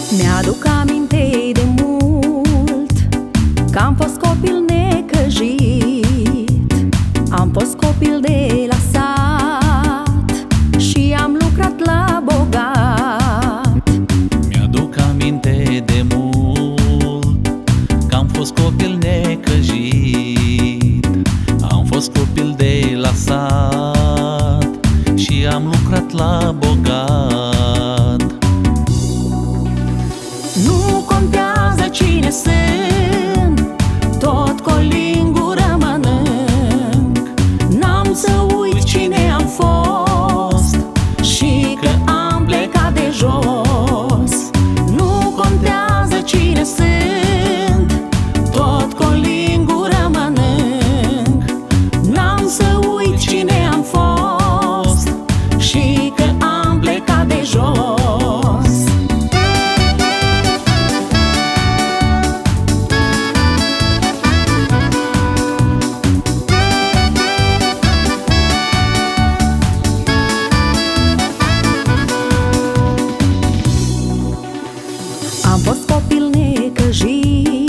Mi-aduc aminte de mult că am fost copil necăjit. Am fost copil de la sat și am lucrat la bogat. Mi-aduc aminte de mult că am fost copil necăjit. Am fost copil de la sat și am lucrat la bogat. Nu contează cine sunt, tot cu o lingură mănânc. N-am să uit cine am fost și că am plecat de jos. Nu contează cine sunt, tot cu o lingură mănânc. N-am să uit cine am fost și că am plecat de jos. Am fost copil necăjit